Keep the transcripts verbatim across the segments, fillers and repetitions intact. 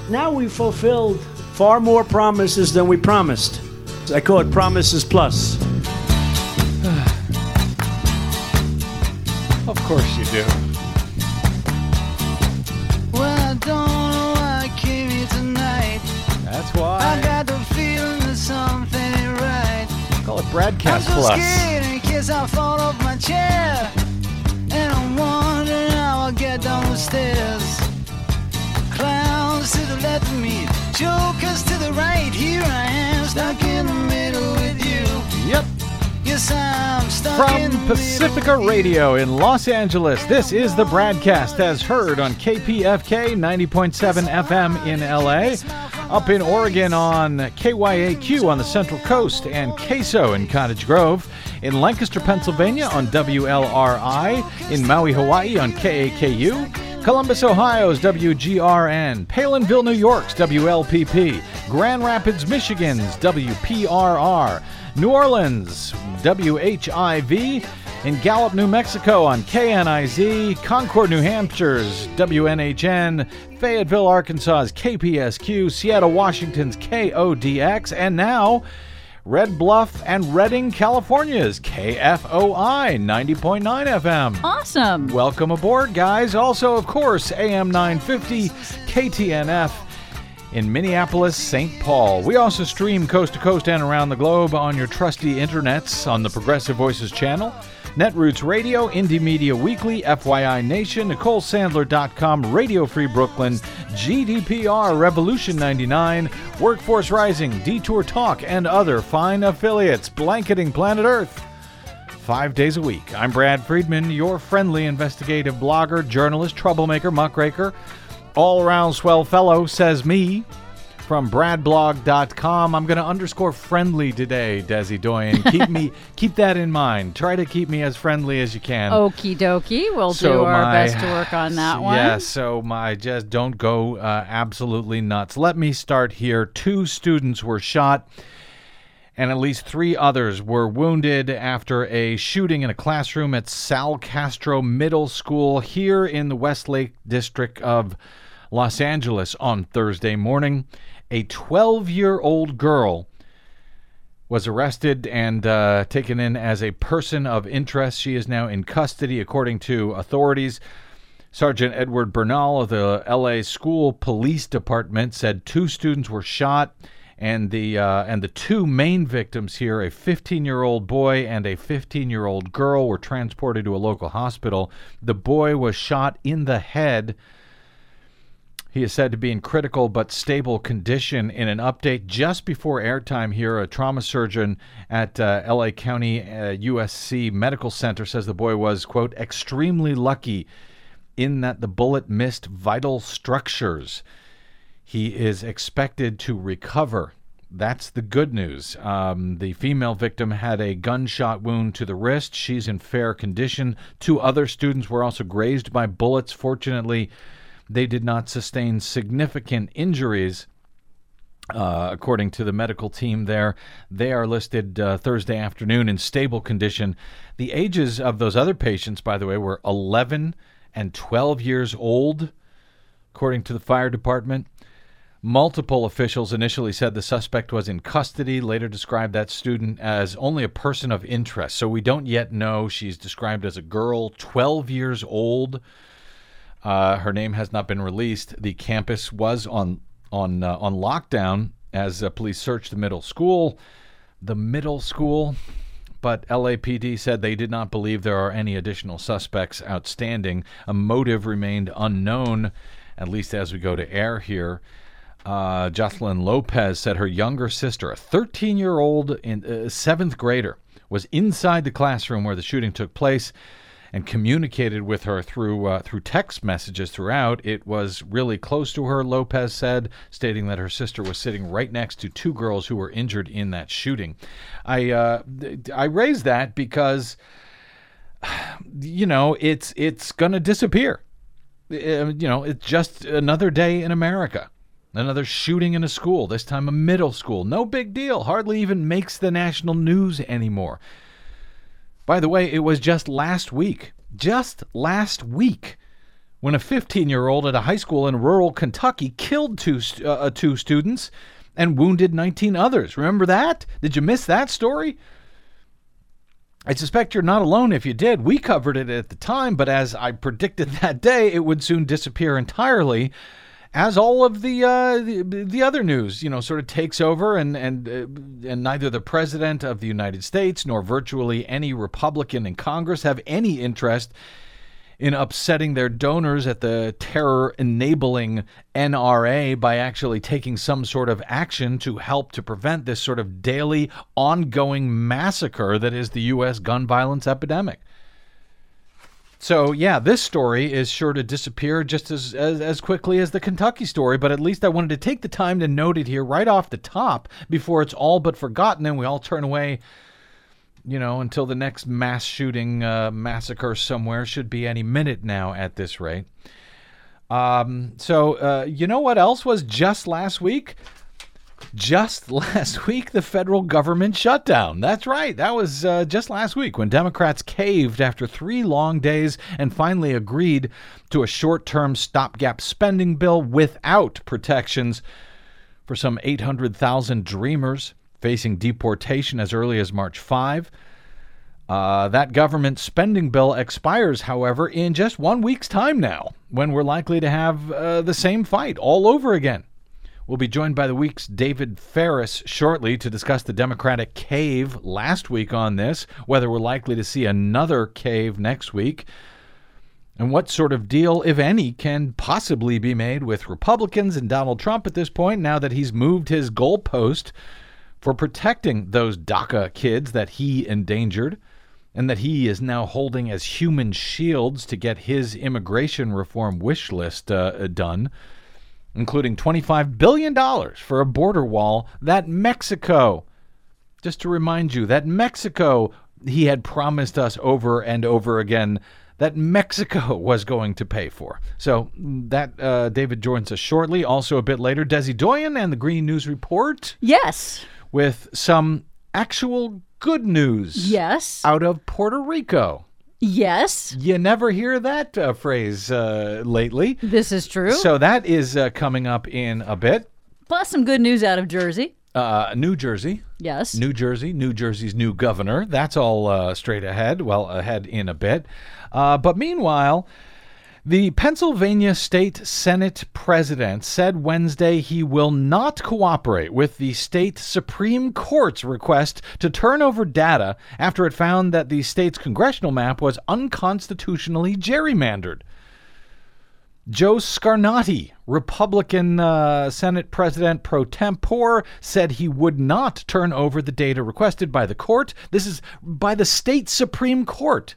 now we fulfilled far more promises than we promised. I call it Promises Plus. Of course you do. Well, I don't know why I came here tonight. That's why. I got the feeling that something ain't right. Call it Broadcast I'm so Plus. scared in case I fall off my chair. And I'm wondering how I'll get down the stairs. Clowns to the left of me, jokers to the right. Here I am, stuck in the middle with you. Yep. Yes, I'm stuck in From the Pacifica middle with Radio in Los Angeles, this is the Broadcast as heard on K P F K ninety point seven F M in L A, up in Oregon on K Y A Q on the Central Coast, and K S O in Cottage Grove, in Lancaster, Pennsylvania on W L R I, in Maui, Hawaii on K A K U, Columbus, Ohio's W G R N, Palinville, New York's W L P P, Grand Rapids, Michigan's W P R R, New Orleans, W H I V, in Gallup, New Mexico on K N I Z, Concord, New Hampshire's W N H N, Fayetteville, Arkansas's K P S Q, Seattle, Washington's K O D X, and now Red Bluff and Redding, California's K F O I ninety point nine F M. Awesome. Welcome aboard, guys. Also, of course, A M nine fifty, K T N F in Minneapolis, Saint Paul. We also stream coast to coast and around the globe on your trusty internets on the Progressive Voices channel, Netroots Radio, Indie Media Weekly, F Y I Nation, Nicole Sandler dot com, Radio Free Brooklyn, G D P R, Revolution ninety-nine, Workforce Rising, Detour Talk, and other fine affiliates blanketing planet Earth five days a week. I'm Brad Friedman, your friendly investigative blogger, journalist, troublemaker, muckraker, all-around swell fellow, says me, from brad blog dot com. I'm going to underscore friendly today, Desi Doyen. Keep me, keep that in mind. Try to keep me as friendly as you can. Okie dokie. We'll So do our my- best to work on that one. Yeah, so my just don't go uh, absolutely nuts. Let me start here. Two students were shot and at least three others were wounded after a shooting in a classroom at Sal Castro Middle School here in the Westlake District of Los Angeles on Thursday morning. A twelve-year-old girl was arrested and uh, taken in as a person of interest. She is now in custody, according to authorities. Sergeant Edward Bernal of the L A School Police Department said two students were shot, and the uh, and the two main victims here, a fifteen-year-old boy and a fifteen-year-old girl, were transported to a local hospital. The boy was shot in the head. He is said to be in critical but stable condition. In an update just before airtime here, a trauma surgeon at uh, L A County uh, U S C Medical Center says the boy was, quote, extremely lucky in that the bullet missed vital structures. He is expected to recover. That's the good news. Um, the female victim had a gunshot wound to the wrist. She's in fair condition. Two other students were also grazed by bullets. Fortunately, they did not sustain significant injuries, uh, according to the medical team there. They are listed uh, Thursday afternoon in stable condition. The ages of those other patients, by the way, were eleven and twelve years old, according to the fire department. Multiple officials initially said the suspect was in custody, later described that student as only a person of interest. So we don't yet know. She's described as a girl, twelve years old. Uh, her name has not been released. The campus was on on uh, on lockdown as uh, police searched the middle school. The middle school, but L A P D said they did not believe there are any additional suspects outstanding. A motive remained unknown, at least as we go to air here. Uh, Jocelyn Lopez said her younger sister, a thirteen-year-old in, uh, seventh grader, was inside the classroom where the shooting took place and communicated with her through uh, through text messages throughout. It was really close to her, Lopez said, stating that her sister was sitting right next to two girls who were injured in that shooting. I uh, I raise that because, you know, it's it's gonna disappear. Uh, you know, it's just another day in America. Another shooting in a school, this time a middle school. No big deal. Hardly even makes the national news anymore. By the way, it was just last week, just last week, when a fifteen-year-old at a high school in rural Kentucky killed two, uh, two students and wounded nineteen others. Remember that? Did you miss that story? I suspect you're not alone if you did. We covered it at the time, but as I predicted that day, it would soon disappear entirely, as all of the uh, the, the other news, you know, sort of takes over, and and uh, and neither the President of the United States nor virtually any Republican in Congress have any interest in upsetting their donors at the terror-enabling N R A by actually taking some sort of action to help to prevent this sort of daily, ongoing massacre that is the U S gun violence epidemic. So, yeah, this story is sure to disappear just as, as, as quickly as the Kentucky story, but at least I wanted to take the time to note it here right off the top before it's all but forgotten and we all turn away, you know, until the next mass shooting uh, massacre somewhere. Should be any minute now at this rate. Um, so, uh, you know what else was just last week? Just last week, the federal government shutdown. That's right. That was uh, just last week when Democrats caved after three long days and finally agreed to a short-term stopgap spending bill without protections for some eight hundred thousand Dreamers facing deportation as early as March fifth. Uh, that government spending bill expires, however, in just one week's time now, when we're likely to have uh, the same fight all over again. We'll be joined by the week's David Ferris shortly to discuss the Democratic cave last week on this, whether we're likely to see another cave next week, and what sort of deal, if any, can possibly be made with Republicans and Donald Trump at this point, now that he's moved his goalpost for protecting those DACA kids that he endangered and that he is now holding as human shields to get his immigration reform wish list uh, done, including twenty-five billion dollars for a border wall that Mexico, just to remind you, that Mexico, he had promised us over and over again that Mexico was going to pay for. So that uh, David joins us shortly. Also a bit later, Desi Doyen and the Green News Report. Yes. With some actual good news. Yes. Out of Puerto Rico. Yes. You never hear that uh, phrase uh, lately. This is true. So that is uh, coming up in a bit. Plus some good news out of Jersey. Uh, New Jersey. Yes. New Jersey. New Jersey's new governor. That's all uh, straight ahead. Well, ahead in a bit. Uh, but meanwhile, the Pennsylvania State Senate president said Wednesday he will not cooperate with the state Supreme Court's request to turn over data after it found that the state's congressional map was unconstitutionally gerrymandered. Joe Scarnati, Republican uh, Senate President pro tempore, said he would not turn over the data requested by the court. This is by the state Supreme Court,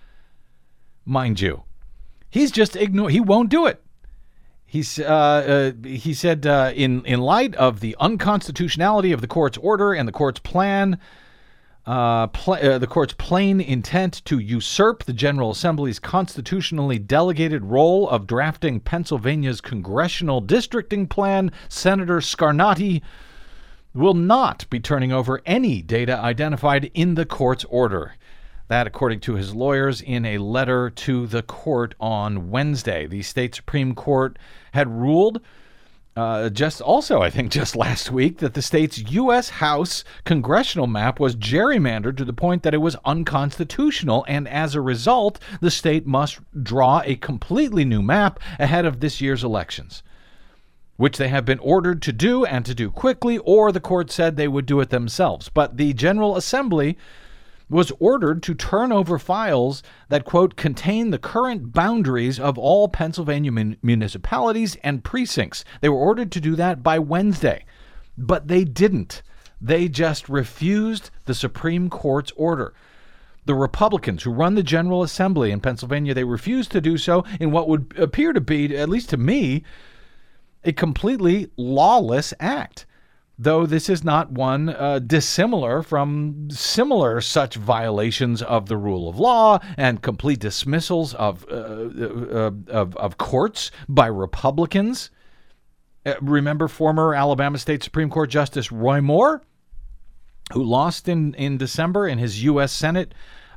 mind you. He's just ignore. He won't do it. He's uh, uh, he said uh, in in light of the unconstitutionality of the court's order and the court's plan, uh, pl- uh, the court's plain intent to usurp the General Assembly's constitutionally delegated role of drafting Pennsylvania's congressional districting plan, Senator Scarnati will not be turning over any data identified in the court's order. That, according to his lawyers, in a letter to the court on Wednesday. The state Supreme Court had ruled uh, just also, I think, just last week, that the state's U S House congressional map was gerrymandered to the point that it was unconstitutional, and as a result, the state must draw a completely new map ahead of this year's elections, which they have been ordered to do and to do quickly, or the court said they would do it themselves. But the General Assembly was ordered to turn over files that, quote, contain the current boundaries of all Pennsylvania mun- municipalities and precincts. They were ordered to do that by Wednesday, but they didn't. They just refused the Supreme Court's order. The Republicans who run the General Assembly in Pennsylvania, they refused to do so in what would appear to be, at least to me, a completely lawless act. Though this is not one uh, dissimilar from similar such violations of the rule of law and complete dismissals of uh, uh, of, of courts by Republicans. Uh, remember former Alabama State Supreme Court Justice Roy Moore, who lost in, in December in his U S Senate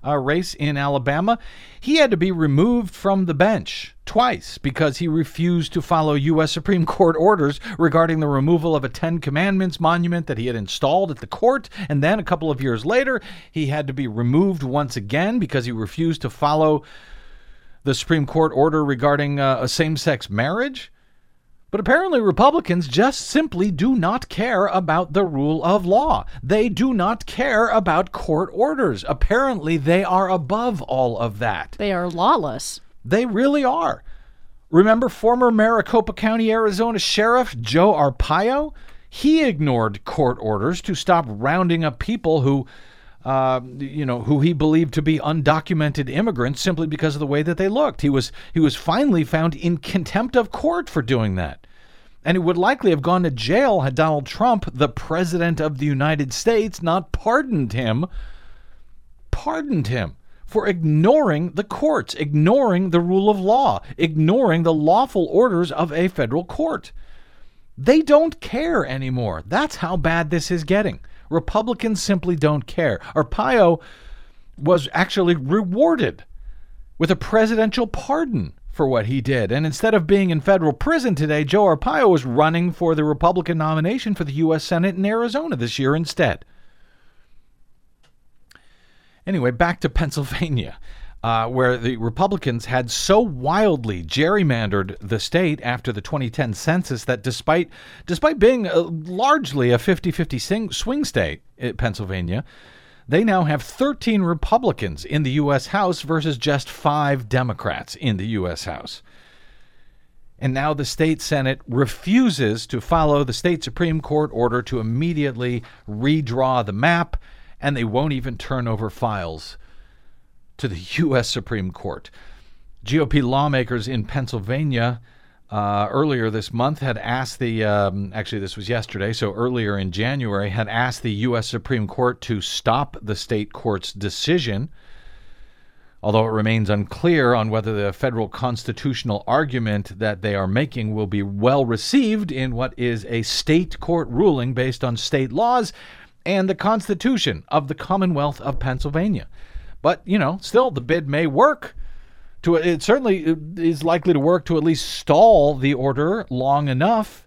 uh, race in Alabama. He had to be removed from the bench twice because he refused to follow U S Supreme Court orders regarding the removal of a Ten Commandments monument that he had installed at the court. And then a couple of years later, he had to be removed once again because he refused to follow the Supreme Court order regarding uh, a same-sex marriage. But apparently Republicans just simply do not care about the rule of law. They do not care about court orders. Apparently they are above all of that. They are lawless. They really are. Remember former Maricopa County, Arizona Sheriff Joe Arpaio? He ignored court orders to stop rounding up people who, uh, you know, who he believed to be undocumented immigrants simply because of the way that they looked. He was he was finally found in contempt of court for doing that. And he would likely have gone to jail had Donald Trump, the President of the United States, not pardoned him, pardoned him for ignoring the courts, ignoring the rule of law, ignoring the lawful orders of a federal court. They don't care anymore. That's how bad this is getting. Republicans simply don't care. Arpaio was actually rewarded with a presidential pardon for what he did. And instead of being in federal prison today, Joe Arpaio was running for the Republican nomination for the U S Senate in Arizona this year instead. Anyway, back to Pennsylvania, uh, where the Republicans had so wildly gerrymandered the state after the twenty ten census that despite despite being a, largely a fifty-fifty swing state in Pennsylvania, they now have thirteen Republicans in the U S House versus just five Democrats in the U S House. And now the state Senate refuses to follow the state Supreme Court order to immediately redraw the map, and they won't even turn over files to the U S Supreme Court. G O P lawmakers in Pennsylvania Uh, earlier this month had asked the, um, actually this was yesterday, so earlier in January, had asked the U S Supreme Court to stop the state court's decision, although it remains unclear on whether the federal constitutional argument that they are making will be well received in what is a state court ruling based on state laws and the Constitution of the Commonwealth of Pennsylvania. But, you know, still, the bid may work. To, it certainly is likely to work to at least stall the order long enough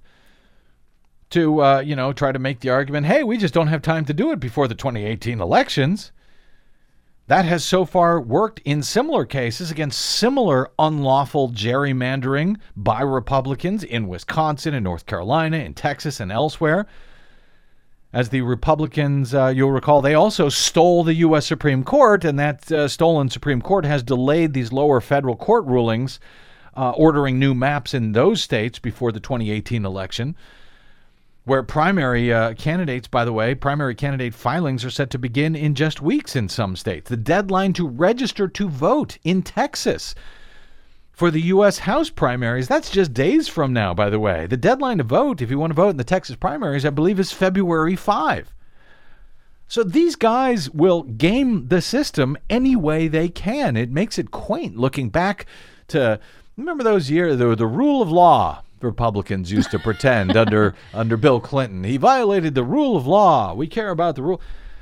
to, uh, you know, try to make the argument, hey, we just don't have time to do it before the twenty eighteen elections. That has so far worked in similar cases against similar unlawful gerrymandering by Republicans in Wisconsin and North Carolina, in Texas and elsewhere. As the Republicans, uh, you'll recall, they also stole the U S Supreme Court, and that uh, stolen Supreme Court has delayed these lower federal court rulings, uh, ordering new maps in those states before the twenty eighteen election, where primary uh, candidates, by the way, primary candidate filings are set to begin in just weeks in some states. The deadline to register to vote in Texas for the U S House primaries, that's just days from now, by the way. The deadline to vote, if you want to vote in the Texas primaries, I believe is February fifth. So these guys will game the system any way they can. It makes it quaint looking back to, remember those years, the, the rule of law Republicans used to pretend under under Bill Clinton. He violated the rule of law. We care about the rule.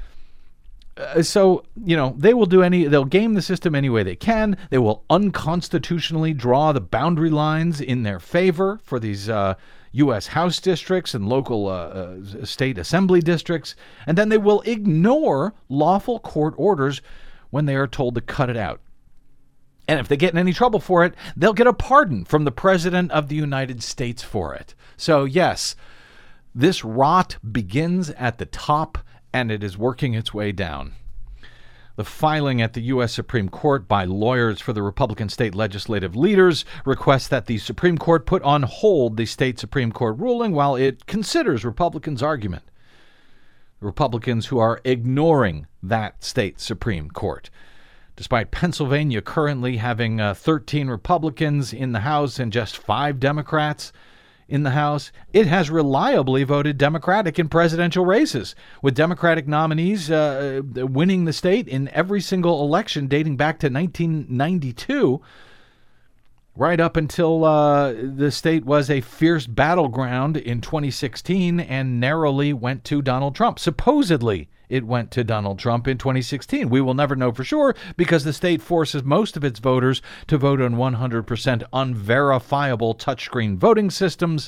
Uh, so, you know, they will do any, they'll game the system any way they can. They will unconstitutionally draw the boundary lines in their favor for these uh, U S House districts and local uh, uh, state assembly districts. And then they will ignore lawful court orders when they are told to cut it out. And if they get in any trouble for it, they'll get a pardon from the President of the United States for it. So, yes, this rot begins at the top, and it is working its way down. The filing at the U S Supreme Court by lawyers for the Republican state legislative leaders requests that the Supreme Court put on hold the state Supreme Court ruling while it considers Republicans' argument. The Republicans who are ignoring that state Supreme Court. Despite Pennsylvania currently having uh, thirteen Republicans in the House and just five Democrats in the House, it has reliably voted Democratic in presidential races, with Democratic nominees uh, winning the state in every single election dating back to nineteen ninety-two, right up until uh, the state was a fierce battleground in twenty sixteen and narrowly went to Donald Trump. Supposedly, it went to Donald Trump in twenty sixteen. We will never know for sure because the state forces most of its voters to vote on one hundred percent unverifiable touchscreen voting systems.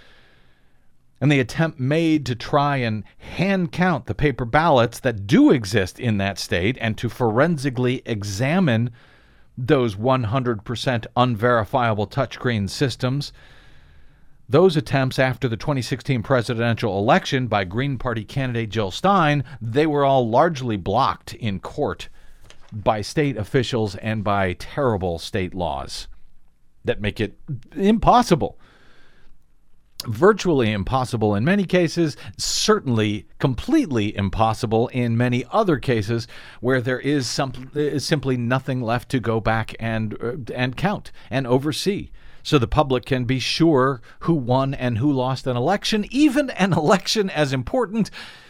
And the attempt made to try and hand count the paper ballots that do exist in that state and to forensically examine those one hundred percent unverifiable touchscreen systems. Those attempts after the twenty sixteen presidential election by Green Party candidate Jill Stein, they were all largely blocked in court by state officials and by terrible state laws that make it impossible. Virtually impossible in many cases, certainly completely impossible in many other cases where there is, some, is simply nothing left to go back and uh, and count and oversee, so the public can be sure who won and who lost an election, even an election as important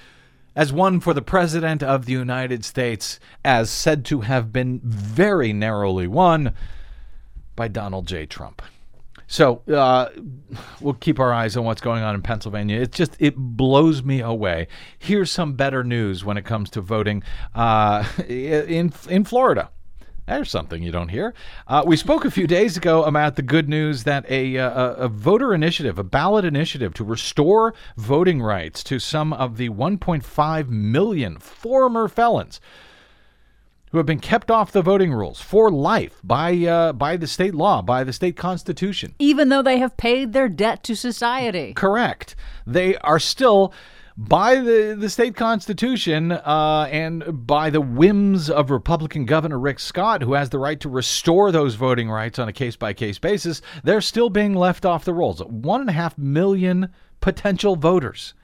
as one for the President of the United States, as said to have been very narrowly won by Donald J. Trump. So uh, we'll keep our eyes on what's going on in Pennsylvania. It's just, it blows me away. Here's some better news when it comes to voting uh, in in Florida. There's something you don't hear. Uh, we spoke a few days ago about the good news that a, a, a voter initiative, a ballot initiative to restore voting rights to some of the one point five million former felons who have been kept off the voting rolls for life by uh, by the state law, by the state constitution. Even though they have paid their debt to society. Correct. They are still, by the, the state constitution uh, and by the whims of Republican Governor Rick Scott, who has the right to restore those voting rights on a case-by-case basis, they're still being left off the rolls. One and a half million potential voters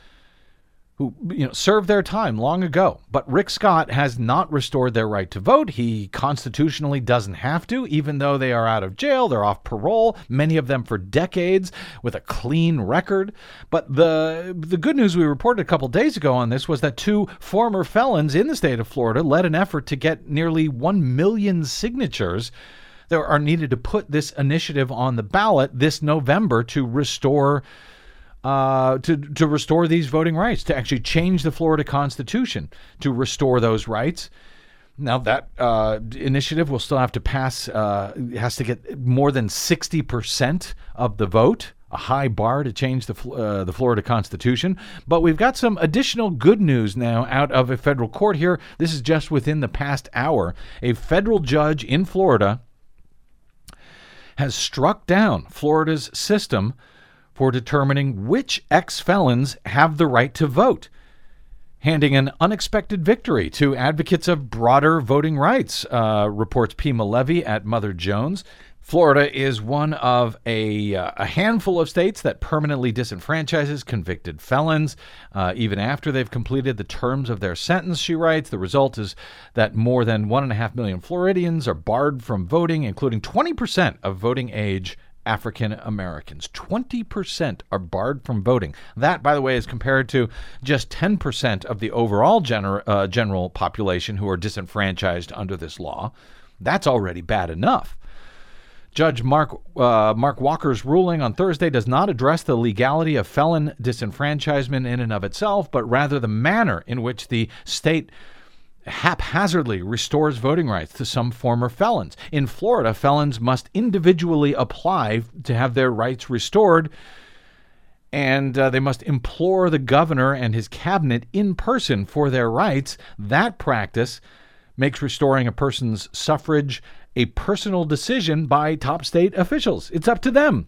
who, you know, served their time long ago. But Rick Scott has not restored their right to vote. He constitutionally doesn't have to, even though they are out of jail, they're off parole, many of them for decades, with a clean record. But the the good news we reported a couple days ago on this was that two former felons in the state of Florida led an effort to get nearly one million signatures that are needed to put this initiative on the ballot this November to restore Uh, to to restore these voting rights, to actually change the Florida Constitution to restore those rights. Now, that uh, initiative will still have to pass, uh, has to get more than sixty percent of the vote, a high bar to change the uh, the Florida Constitution. But we've got some additional good news now out of a federal court here. This is just within the past hour. A federal judge in Florida has struck down Florida's system for determining which ex-felons have the right to vote, handing an unexpected victory to advocates of broader voting rights, uh, reports Pima Levy at Mother Jones. Florida is one of a, uh, a handful of states that permanently disenfranchises convicted felons, uh, even after they've completed the terms of their sentence, she writes. The result is that more than one and a half million Floridians are barred from voting, including twenty percent of voting age African Americans. twenty percent are barred from voting. That, by the way, is compared to just ten percent of the overall gener- uh, general population who are disenfranchised under this law. That's already bad enough. Judge Mark uh, Mark Walker's ruling on Thursday does not address the legality of felon disenfranchisement in and of itself, but rather the manner in which the state haphazardly restores voting rights to some former felons. In Florida, felons must individually apply to have their rights restored, and uh, they must implore the governor and his cabinet in person for their rights. That practice makes restoring a person's suffrage a personal decision by top state officials. It's up to them.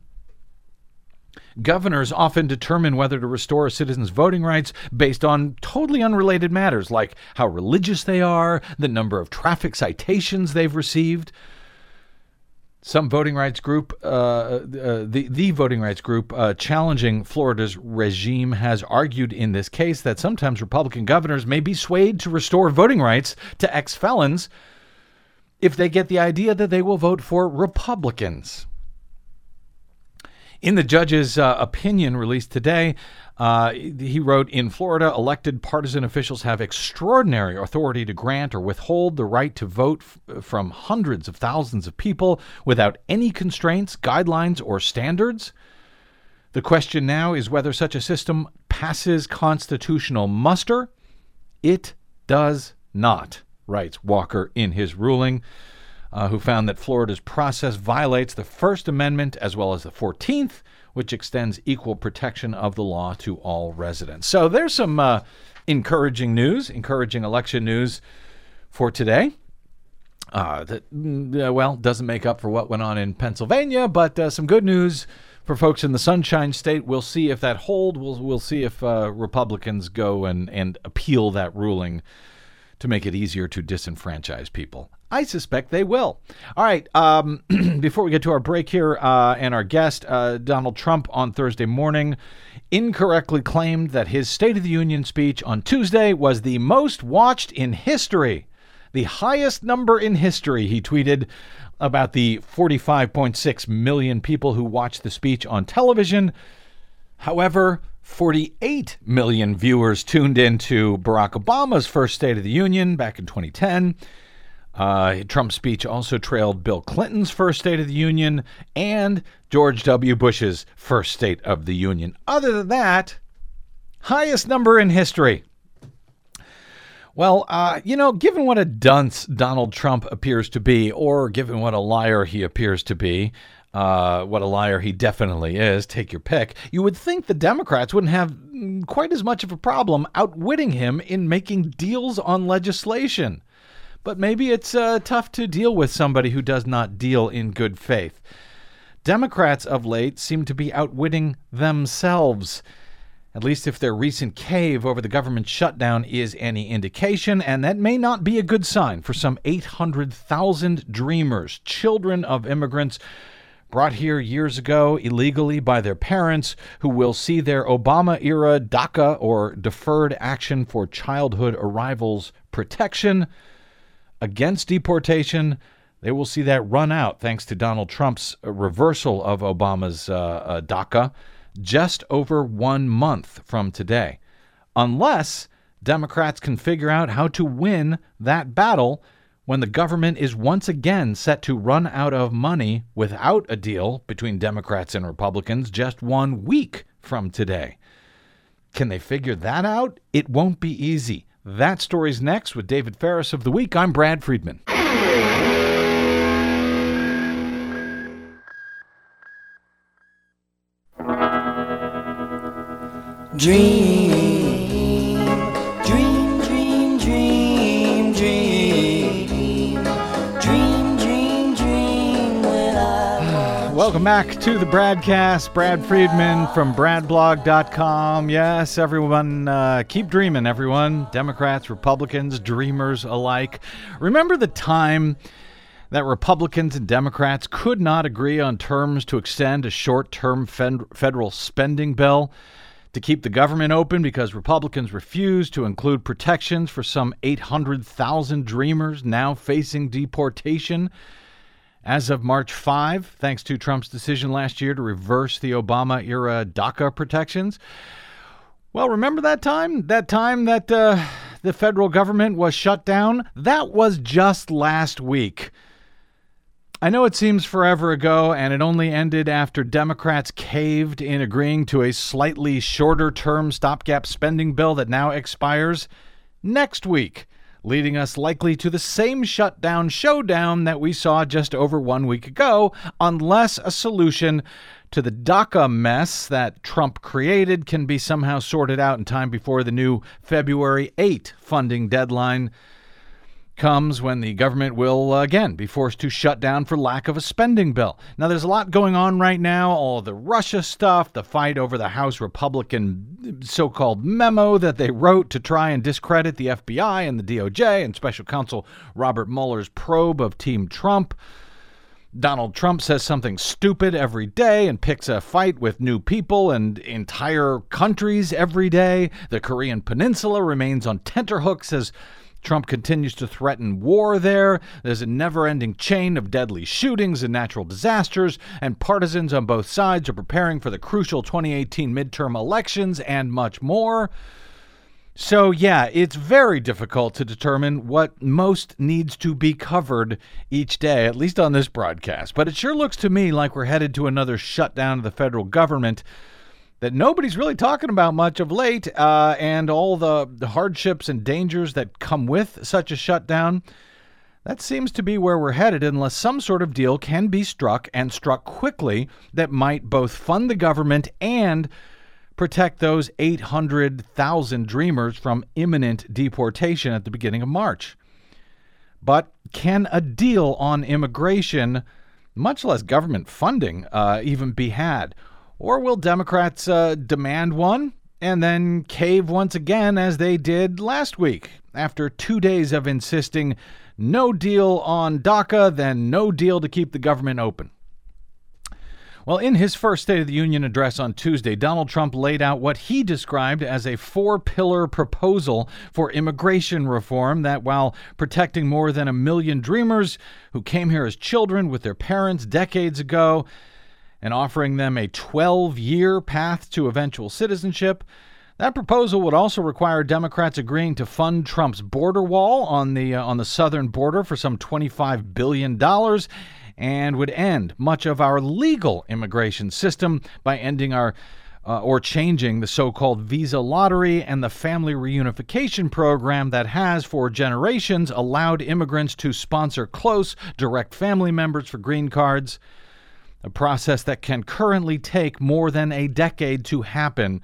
Governors often determine whether to restore a citizen's voting rights based on totally unrelated matters like how religious they are, the number of traffic citations they've received. Some voting rights group, uh, uh, the, the voting rights group uh, challenging Florida's regime has argued in this case that sometimes Republican governors may be swayed to restore voting rights to ex-felons if they get the idea that they will vote for Republicans. In the judge's uh, opinion released today, uh, he wrote, in Florida, elected partisan officials have extraordinary authority to grant or withhold the right to vote f- from hundreds of thousands of people without any constraints, guidelines, or standards. The question now is whether such a system passes constitutional muster. It does not, writes Walker in his ruling, uh, who found that Florida's process violates the First Amendment as well as the fourteenth, which extends equal protection of the law to all residents. So there's some uh, encouraging news, encouraging election news for today. Uh, that, uh, well, doesn't make up for what went on in Pennsylvania, but uh, some good news for folks in the Sunshine State. We'll see if that hold. We'll we'll see if uh, Republicans go and, and appeal that ruling to make it easier to disenfranchise people. I suspect they will. All right. Um, before we get to our break here uh, and our guest, uh, Donald Trump on Thursday morning incorrectly claimed that his State of the Union speech on Tuesday was the most watched in history. The highest number in history, he tweeted about the forty-five point six million people who watched the speech on television. However, forty-eight million viewers tuned into Barack Obama's first State of the Union back in twenty ten. Uh, Trump's speech also trailed Bill Clinton's first State of the Union and George W. Bush's first State of the Union. Other than that, highest number in history. Well, uh, you know, given what a dunce Donald Trump appears to be, or given what a liar he appears to be, uh, what a liar he definitely is, take your pick, you would think the Democrats wouldn't have quite as much of a problem outwitting him in making deals on legislation. But maybe it's uh, tough to deal with somebody who does not deal in good faith. Democrats of late seem to be outwitting themselves, at least if their recent cave over the government shutdown is any indication, and that may not be a good sign for some eight hundred thousand dreamers, children of immigrants brought here years ago illegally by their parents, who will see their Obama-era DACA, or Deferred Action for Childhood Arrivals protection against deportation. They will see that run out thanks to Donald Trump's reversal of Obama's uh, uh, DACA just over one month from today, unless Democrats can figure out how to win that battle when the government is once again set to run out of money without a deal between Democrats and Republicans just one week from today. Can they figure that out? It won't be easy. That story's next with David Ferris of The Week. I'm Brad Friedman. Dream, dream, dream, dream, dream, dream, dream, dream when I Welcome back to the Bradcast. Brad Friedman from brad blog dot com. Yes, everyone, uh, keep dreaming, everyone. Democrats, Republicans, dreamers alike. Remember the time that Republicans and Democrats could not agree on terms to extend a short-term fed- federal spending bill to keep the government open because Republicans refused to include protections for some eight hundred thousand dreamers now facing deportation as of March fifth, thanks to Trump's decision last year to reverse the Obama-era DACA protections? Well, remember that time? That time that uh, the federal government was shut down? That was just last week. I know it seems forever ago, and it only ended after Democrats caved in agreeing to a slightly shorter-term stopgap spending bill that now expires next week, leading us likely to the same shutdown showdown that we saw just over one week ago, unless a solution to the DACA mess that Trump created can be somehow sorted out in time before the new February eighth funding deadline comes, when the government will, uh, again, be forced to shut down for lack of a spending bill. Now, there's a lot going on right now, all the Russia stuff, the fight over the House Republican so-called memo that they wrote to try and discredit the F B I and the D O J and Special Counsel Robert Mueller's probe of Team Trump. Donald Trump says something stupid every day and picks a fight with new people and entire countries every day. The Korean Peninsula remains on tenterhooks as Trump continues to threaten war there. There's a never-ending chain of deadly shootings and natural disasters, and partisans on both sides are preparing for the crucial twenty eighteen midterm elections and much more. So, yeah, it's very difficult to determine what most needs to be covered each day, at least on this broadcast. But it sure looks to me like we're headed to another shutdown of the federal government that nobody's really talking about much of late, uh, and all the, the hardships and dangers that come with such a shutdown. That seems to be where we're headed unless some sort of deal can be struck and struck quickly that might both fund the government and protect those eight hundred thousand dreamers from imminent deportation at the beginning of March. But can a deal on immigration, much less government funding, uh, even be had? Or will Democrats uh, demand one and then cave once again as they did last week after two days of insisting no deal on DACA, then no deal to keep the government open? Well, in his first State of the Union address on Tuesday, Donald Trump laid out what he described as a four-pillar proposal for immigration reform that, while protecting more than a million dreamers who came here as children with their parents decades ago and offering them a twelve-year path to eventual citizenship, that proposal would also require Democrats agreeing to fund Trump's border wall on the uh, on the southern border for some twenty-five billion dollars, and would end much of our legal immigration system by ending our uh, or changing the so-called visa lottery and the family reunification program that has for generations allowed immigrants to sponsor close, direct family members for green cards, a process that can currently take more than a decade to happen.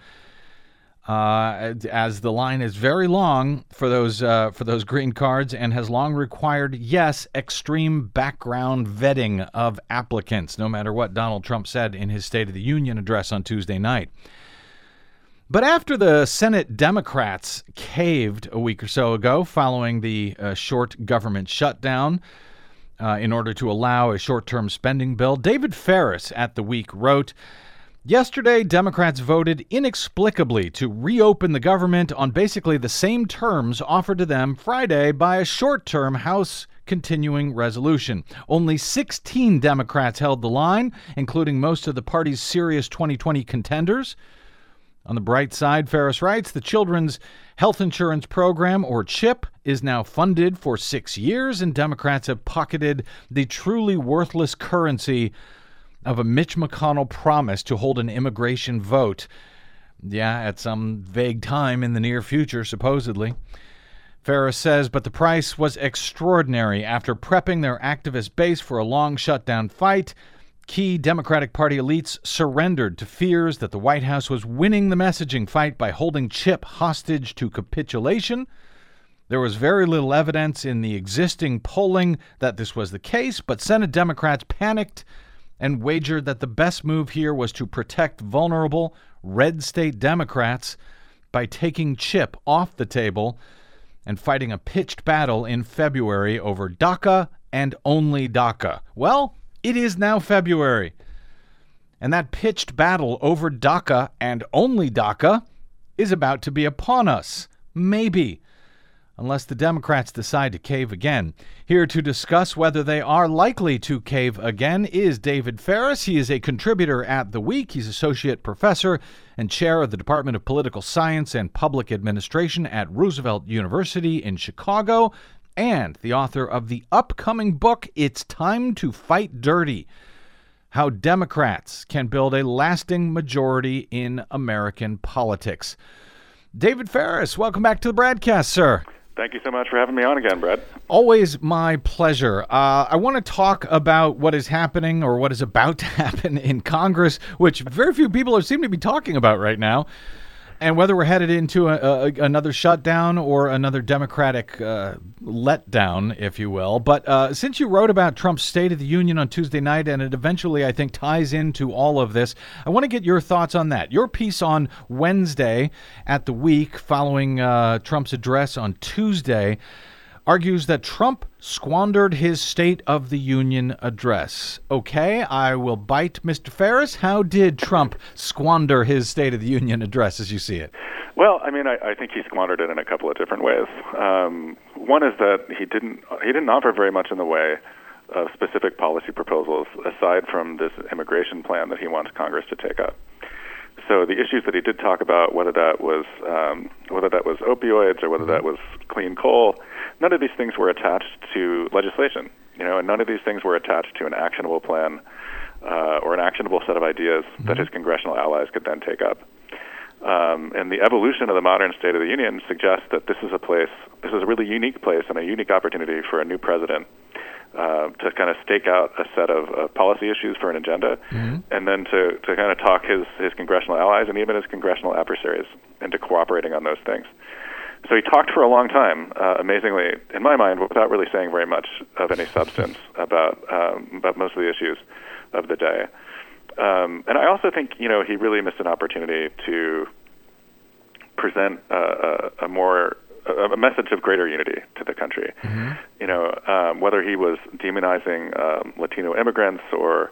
Uh, as the line is very long for those uh, for those green cards and has long required, yes, extreme background vetting of applicants, no matter what Donald Trump said in his State of the Union address on Tuesday night. But after the Senate Democrats caved a week or so ago following the uh, short government shutdown uh, in order to allow a short-term spending bill, David Ferris at The Week wrote, "Yesterday, Democrats voted inexplicably to reopen the government on basically the same terms offered to them Friday by a short-term House continuing resolution. Only sixteen Democrats held the line, including most of the party's serious twenty twenty contenders." On the bright side, Ferris writes, the Children's Health Insurance Program, or CHIP, is now funded for six years, and Democrats have pocketed the truly worthless currency of a Mitch McConnell promise to hold an immigration vote. Yeah, at some vague time in the near future, supposedly. Ferris says, but the price was extraordinary. After prepping their activist base for a long shutdown fight, key Democratic Party elites surrendered to fears that the White House was winning the messaging fight by holding CHIP hostage to capitulation. There was very little evidence in the existing polling that this was the case, but Senate Democrats panicked and wagered that the best move here was to protect vulnerable red state Democrats by taking CHIP off the table and fighting a pitched battle in February over DACA and only DACA. Well, it is now February, and that pitched battle over DACA and only DACA is about to be upon us. Maybe. Unless the Democrats decide to cave again. Here to discuss whether they are likely to cave again is David Ferris. He is a contributor at The Week. He's associate professor and chair of the Department of Political Science and Public Administration at Roosevelt University in Chicago, and the author of the upcoming book, It's Time to Fight Dirty: How Democrats Can Build a Lasting Majority in American Politics. David Ferris, welcome back to the broadcast, sir. Thank you so much for having me on again, Brad. Always my pleasure. Uh, I want to talk about what is happening or what is about to happen in Congress, which very few people seem to be talking about right now, and whether we're headed into a, a, another shutdown or another Democratic uh, letdown, if you will. But uh, since you wrote about Trump's State of the Union on Tuesday night, and it eventually, I think, ties into all of this, I want to get your thoughts on that. Your piece on Wednesday at The Week, following uh, Trump's address on Tuesday, argues that Trump squandered his State of the Union address. Okay, I will bite Mister Ferris. How did Trump squander his State of the Union address as you see it? Well, I mean, I, I think he squandered it in a couple of different ways. Um, one is that he didn't he didn't offer very much in the way of specific policy proposals aside from this immigration plan that he wants Congress to take up. So the issues that he did talk about, whether that was um, whether that was opioids or whether that was clean coal, none of these things were attached to legislation, you know, and none of these things were attached to an actionable plan uh, or an actionable set of ideas mm-hmm. that his congressional allies could then take up. Um, and the evolution of the modern State of the Union suggests that this is a place, this is a really unique place and a unique opportunity for a new president uh, to kind of stake out a set of uh, policy issues for an agenda, mm-hmm. and then to, to kind of talk his, his congressional allies and even his congressional adversaries into cooperating on those things. So he talked for a long time, uh, amazingly, in my mind, without really saying very much of any substance about um, about most of the issues of the day. Um, and I also think, you know, he really missed an opportunity to present a, a, a more a message of greater unity to the country. Mm-hmm. You know, um, whether he was demonizing um, Latino immigrants or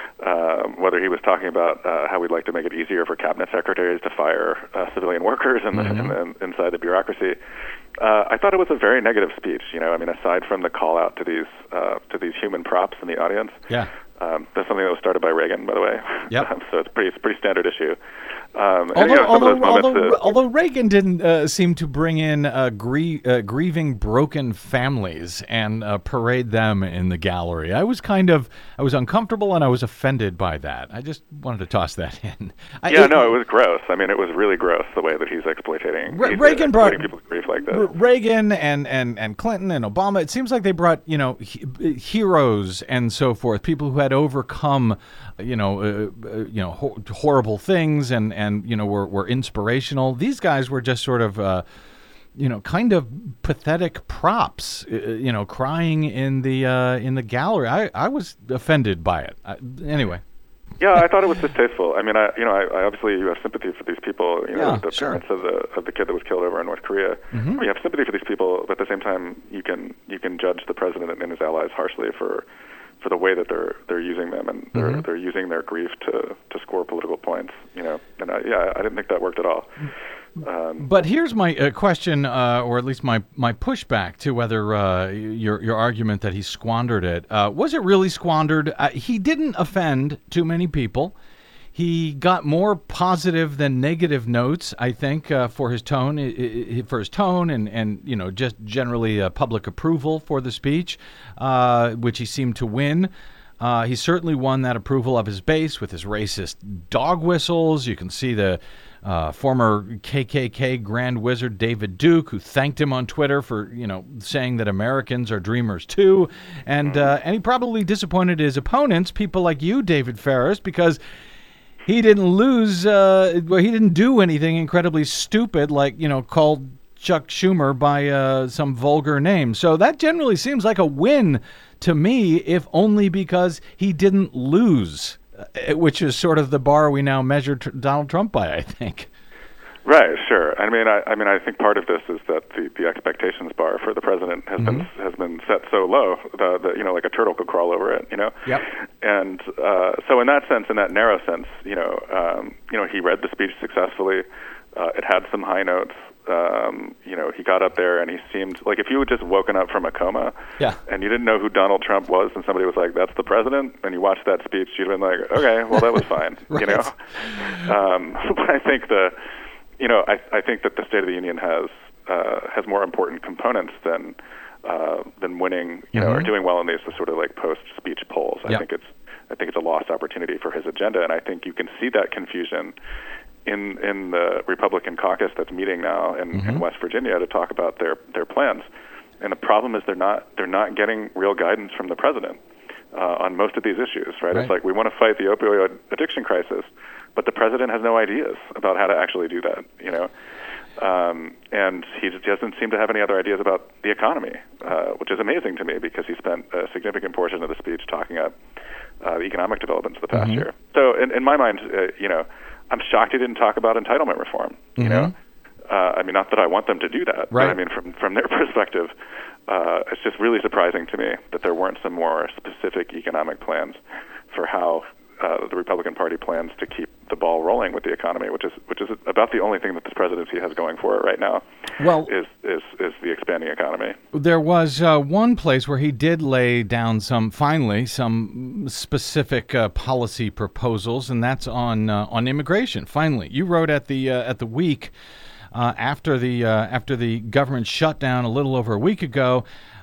um, whether he was talking about uh, how we'd like to make it easier for cabinet secretaries to fire uh, civilian workers in the, mm-hmm. in the, inside the bureaucracy. Uh, I thought it was a very negative speech. You know, I mean, aside from the call out to these uh, to these human props in the audience. Yeah. Um, that's something that was started by Reagan, by the way. Yep. Um, so it's pretty, it's a pretty standard issue. Um, although, and, you know, although, although, that, although Reagan didn't uh, seem to bring in uh, grie- uh, grieving broken families and uh, parade them in the gallery, I was kind of, I was uncomfortable and I was offended by that. I just wanted to toss that in. I, yeah, it, no, it was gross. I mean, it was really gross the way that he's exploiting, Re- he's Reagan exploiting brought people's grief like this. R- Reagan and, and, and Clinton and Obama. It seems like they brought, you know, he- heroes and so forth, people who had overcome, you know, uh, uh, you know, ho- horrible things and, and you know were, were inspirational. These guys were just sort of, uh, you know, kind of pathetic props, uh, you know, crying in the uh, in the gallery. I, I was offended by it. I, anyway. Yeah, I thought it was distasteful. I mean, I you know, I, I obviously you have sympathy for these people. You know, yeah, the sure. parents of the of the kid that was killed over in North Korea. Mm-hmm. You have sympathy for these people, but at the same time, you can you can judge the president and his allies harshly for. for the way that they're they're using them and they're mm-hmm. they're using their grief to, to score political points, you know. And I, yeah, I didn't think that worked at all. Um, but here's my uh, question, uh, or at least my, my pushback to whether uh, your your argument that he squandered it. Uh, was it really squandered? Uh, he didn't offend too many people. He got more positive than negative notes, I think, uh, for his tone, I- I- for his tone, and, and you know, just generally uh, public approval for the speech, uh, which he seemed to win. Uh, he certainly won that approval of his base with his racist dog whistles. You can see the uh, former K K K Grand Wizard David Duke, who thanked him on Twitter for, you know, saying that Americans are dreamers too, and uh, and he probably disappointed his opponents, people like you, David Ferris, because. He didn't lose, uh, well, he didn't do anything incredibly stupid like, you know, called Chuck Schumer by uh, some vulgar name. So that generally seems like a win to me, if only because he didn't lose, uh, which is sort of the bar we now measure tr- Donald Trump by, I think. Right, sure. I mean, I, I mean, I think part of this is that the, the expectations bar for the president has mm-hmm. been has been set so low that, that you know, like a turtle could crawl over it, you know. Yep. And uh, so, in that sense, in that narrow sense, you know, um, you know, he read the speech successfully. Uh, it had some high notes. Um, you know, he got up there and he seemed like if you had just woken up from a coma, yeah. and you didn't know who Donald Trump was, and somebody was like, "That's the president," and you watched that speech, you'd have been like, "Okay, well, that was fine," right. you know. Um, but I think the You know, I, I think that the State of the Union has uh, has more important components than uh, than winning, you know, mm-hmm. or doing well in these sort of like post-speech polls. I yep. think it's I think it's a lost opportunity for his agenda, and I think you can see that confusion in in the Republican caucus that's meeting now in, mm-hmm. in West Virginia to talk about their their plans. And the problem is they're not they're not getting real guidance from the president uh, on most of these issues. Right? right? It's like we want to fight the opioid addiction crisis. But the president has no ideas about how to actually do that, you know, um, and he just doesn't seem to have any other ideas about the economy, uh, which is amazing to me because he spent a significant portion of the speech talking up uh, the economic developments of the past mm-hmm. year. So, in, in my mind, uh, you know, I'm shocked he didn't talk about entitlement reform. You mm-hmm. know, uh, I mean, not that I want them to do that, right. but I mean, from from their perspective, uh, it's just really surprising to me that there weren't some more specific economic plans for how. Uh, the Republican Party plans to keep the ball rolling with the economy, which is which is about the only thing that this presidency has going for it right now. Well, is is is the expanding economy. There was uh, one place where he did lay down some, finally, some specific uh, policy proposals, and that's on uh, on immigration. Finally, you wrote at the uh, at the week uh, after the uh, after the government shutdown a little over a week ago.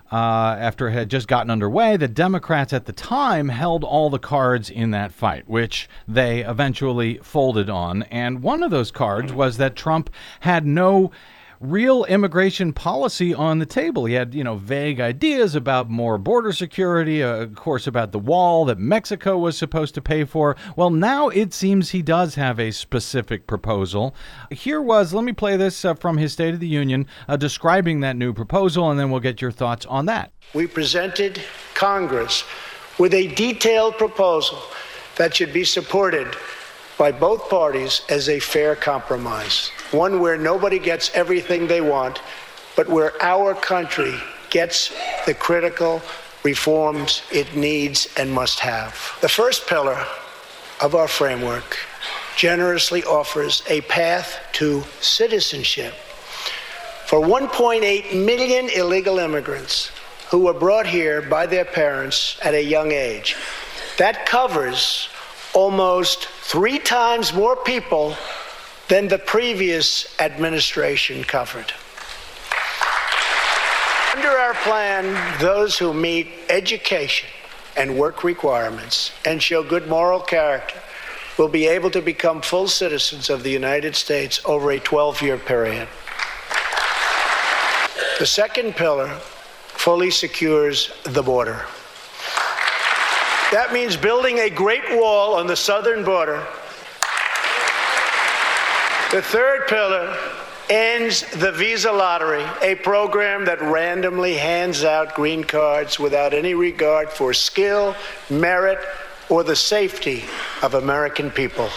Uh, after it had just gotten underway, the Democrats at the time held all the cards in that fight, which they eventually folded on. And one of those cards was that Trump had no real immigration policy on the table. He had, you know, vague ideas about more border security, uh, of course, about the wall that Mexico was supposed to pay for. Well, now it seems he does have a specific proposal. Here was, let me play this uh, from his State of the Union, uh, describing that new proposal, and then we'll get your thoughts on that. We presented Congress with a detailed proposal that should be supported by both parties as a fair compromise, one where nobody gets everything they want, but where our country gets the critical reforms it needs and must have. The first pillar of our framework generously offers a path to citizenship for one point eight million illegal immigrants who were brought here by their parents at a young age. That covers almost three times more people than the previous administration covered. Under our plan, those who meet education and work requirements and show good moral character will be able to become full citizens of the United States over a twelve-year period. The second pillar fully secures the border. That means building a great wall on the southern border. The third pillar ends the visa lottery, a program that randomly hands out green cards without any regard for skill, merit, or the safety of American people.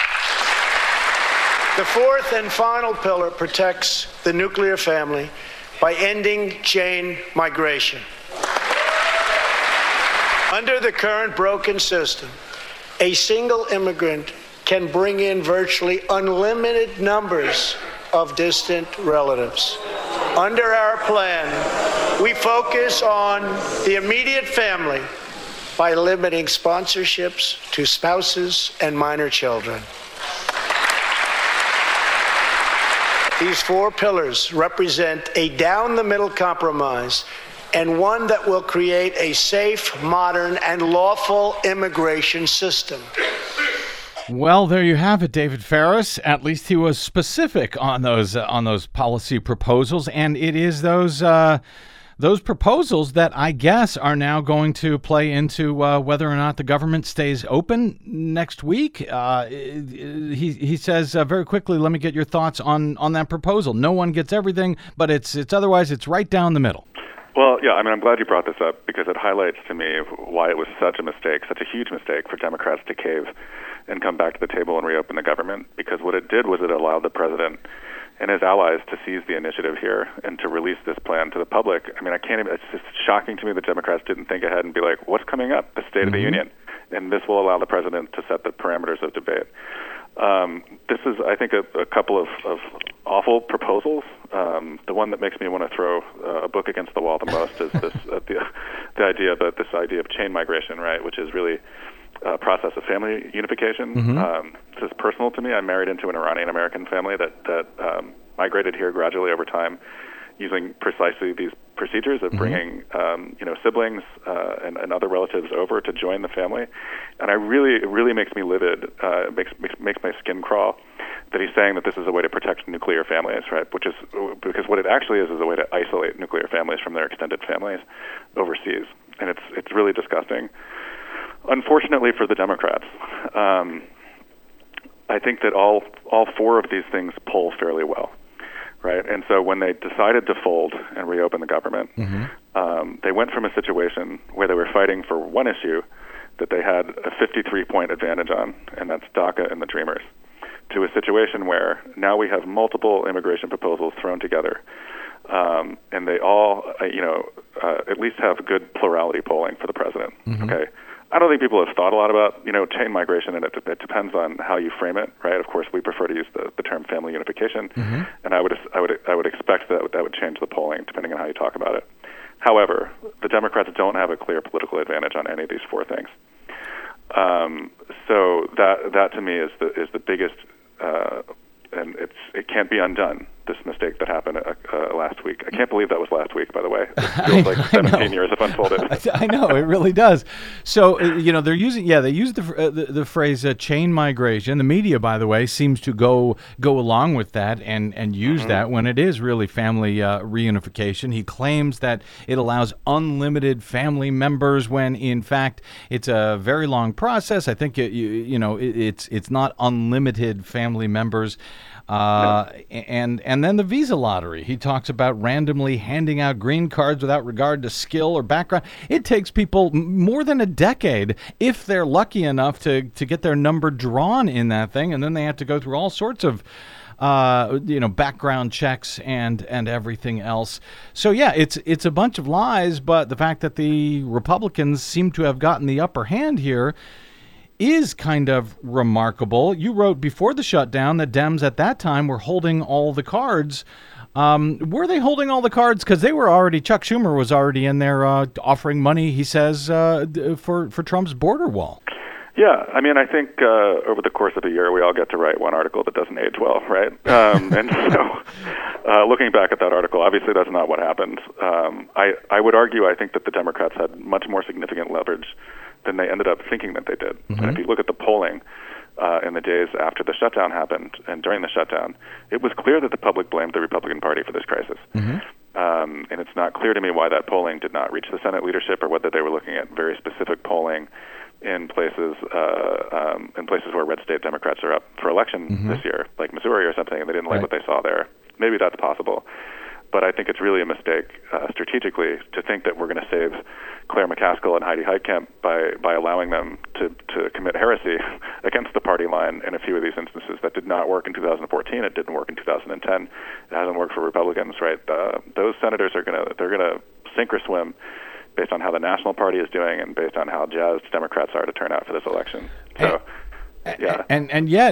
The fourth and final pillar protects the nuclear family by ending chain migration. Under the current broken system, a single immigrant can bring in virtually unlimited numbers of distant relatives. Under our plan, we focus on the immediate family by limiting sponsorships to spouses and minor children. These four pillars represent a down-the-middle compromise and one that will create a safe, modern, and lawful immigration system. Well, there you have it, David Ferris. At least he was specific on those uh, on those policy proposals, and it is those uh, those proposals that I guess are now going to play into uh, whether or not the government stays open next week. Uh, he he says uh, very quickly. Let me get your thoughts on on that proposal. No one gets everything, but it's it's otherwise it's right down the middle. Well, yeah, I mean, I'm glad you brought this up because it highlights to me why it was such a mistake, such a huge mistake for Democrats to cave and come back to the table and reopen the government, because what it did was it allowed the president and his allies to seize the initiative here and to release this plan to the public. I mean, I can't even, it's just shocking to me that Democrats didn't think ahead and be like, what's coming up? The State mm-hmm. of the Union. And this will allow the president to set the parameters of debate. Um, this is, I think, a, a couple of, of awful proposals. Um, the one that makes me want to throw uh, a book against the wall the most is this uh, the, the idea that this idea of chain migration, right, which is really a process of family unification. Mm-hmm. Um, this is personal to me. I married into an Iranian American family that that um, migrated here gradually over time, using precisely these procedures of bringing, mm-hmm. um, you know, siblings uh, and, and other relatives over to join the family. And I really, it really makes me livid. Uh, it makes, makes makes my skin crawl that he's saying that this is a way to protect nuclear families, right? Which is because what it actually is is a way to isolate nuclear families from their extended families overseas, and it's it's really disgusting. Unfortunately for the Democrats, um, I think that all all four of these things pull fairly well. Right, and so when they decided to fold and reopen the government, mm-hmm. um, they went from a situation where they were fighting for one issue that they had a fifty-three point advantage on, and that's DACA and the Dreamers, to a situation where now we have multiple immigration proposals thrown together, um, and they all, uh, you know, uh, at least have good plurality polling for the president. Mm-hmm. Okay. I don't think people have thought a lot about, you know, chain migration, and it, it depends on how you frame it, right? Of course, we prefer to use the, the term family unification, mm-hmm. and I would I would I would expect that that would change the polling depending on how you talk about it. However, the Democrats don't have a clear political advantage on any of these four things. Um, so that that to me is the is the biggest uh, and it's it can't be undone. This mistake that happened uh, uh, last week. I can't believe that was last week, by the way. It feels like seventeen years have unfolded. I know, it really does. So, uh, you know, they're using, yeah, they use the uh, the, the phrase uh, chain migration. The media, by the way, seems to go go along with that and, and use mm-hmm. that when it is really family uh, reunification. He claims that it allows unlimited family members when, in fact, it's a very long process. I think, it, you, you know, it, it's it's not unlimited family members. Uh, no. and and then the visa lottery. He talks about randomly handing out green cards without regard to skill or background. It takes people more than a decade, if they're lucky enough to, to get their number drawn in that thing, and then they have to go through all sorts of uh, you know, background checks and and everything else. So yeah, it's it's a bunch of lies, but the fact that the Republicans seem to have gotten the upper hand here is kind of remarkable. You wrote before the shutdown that Dems at that time were holding all the cards. Um, were they holding all the cards? Because they were already, Chuck Schumer was already in there uh, offering money, he says, uh, for, for Trump's border wall. Yeah, I mean, I think uh, over the course of a year, we all get to write one article that doesn't age well, right? Um, and so uh, looking back at that article, obviously that's not what happened. Um, I, I would argue, I think that the Democrats had much more significant leverage than they ended up thinking that they did. Mm-hmm. And if you look at the polling uh, in the days after the shutdown happened and during the shutdown, it was clear that the public blamed the Republican Party for this crisis. Mm-hmm. Um, and it's not clear to me why that polling did not reach the Senate leadership, or whether they were looking at very specific polling in places uh, um, in places where red state Democrats are up for election mm-hmm. this year, like Missouri or something, and they didn't like right. what they saw there. Maybe that's possible. But I think it's really a mistake uh, strategically to think that we're going to save Claire McCaskill and Heidi Heitkamp by, by allowing them to, to commit heresy against the party line in a few of these instances. That did not work in two thousand fourteen. It didn't work in two thousand ten. It hasn't worked for Republicans, right? Uh, those senators are going to they're going to sink or swim based on how the National Party is doing and based on how jazzed Democrats are to turn out for this election. So, and, yeah. And and yet.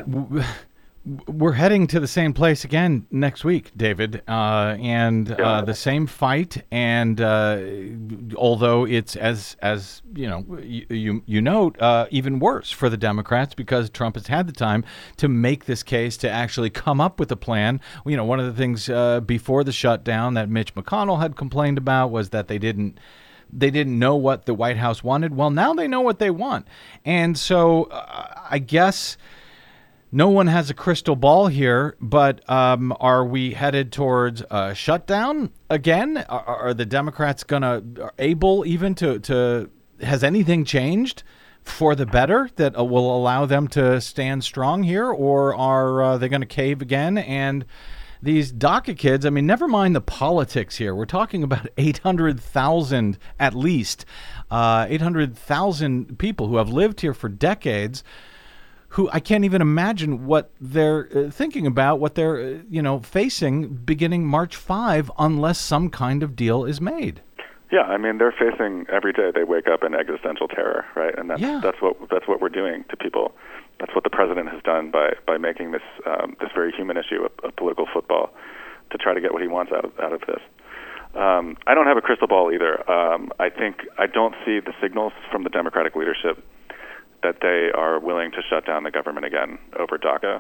We're heading to the same place again next week, David, uh, and uh, yeah. the same fight. And uh, although it's as as you know, you you, you note, uh, even worse for the Democrats, because Trump has had the time to make this case, to actually come up with a plan. You know, one of the things uh, before the shutdown that Mitch McConnell had complained about was that they didn't. They didn't know what the White House wanted. Well, now they know what they want, and so uh, I guess. No one has a crystal ball here, but um, are we headed towards a shutdown again? Are, are the Democrats gonna are able even to, to has anything changed for the better that uh, will allow them to stand strong here, or are uh, they going to cave again? And these DACA kids, I mean, never mind the politics here. We're talking about eight hundred thousand at least, uh, eight hundred thousand people who have lived here for decades, who I can't even imagine what they're uh, thinking about, what they're, uh, you know, facing beginning March fifth, unless some kind of deal is made. Yeah, I mean, they're facing every day. They wake up in existential terror, right? And that's yeah. that's what that's what we're doing to people. That's what the president has done by by making this um, this very human issue a, a political football to try to get what he wants out of out of this. Um, I don't have a crystal ball either. Um, I think I don't see the signals from the Democratic leadership that they are willing to shut down the government again over DACA.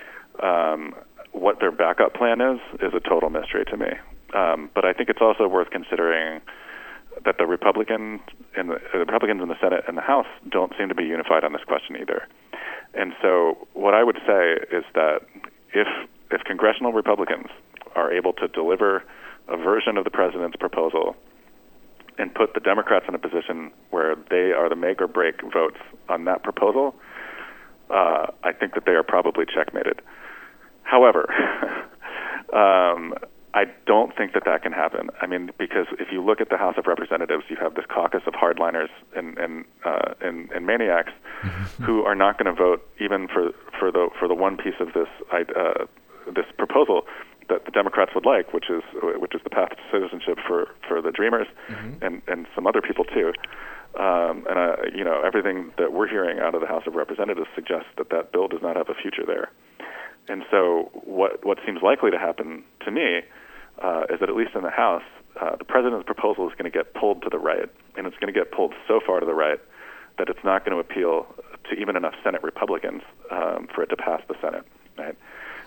Um, what their backup plan is is a total mystery to me. Um, but I think it's also worth considering that the Republicans in the, the Republicans in the Senate and the House don't seem to be unified on this question either. And so, what I would say is that if if congressional Republicans are able to deliver a version of the president's proposal and put the Democrats in a position where they are the make or break votes on that proposal, uh, I think that they are probably checkmated. However, um, I don't think that that can happen. I mean, because if you look at the House of Representatives, you have this caucus of hardliners and and uh, and, and maniacs who are not going to vote even for for the for the one piece of this uh, this proposal that the Democrats would like, which is which is the path to citizenship for, for the Dreamers mm-hmm. and, and some other people too. Um, and uh, you know, everything that we're hearing out of the House of Representatives suggests that that bill does not have a future there. And so, what what seems likely to happen to me uh, is that at least in the House, uh, the president's proposal is going to get pulled to the right, and it's going to get pulled so far to the right that it's not going to appeal to even enough Senate Republicans um, for it to pass the Senate. Right.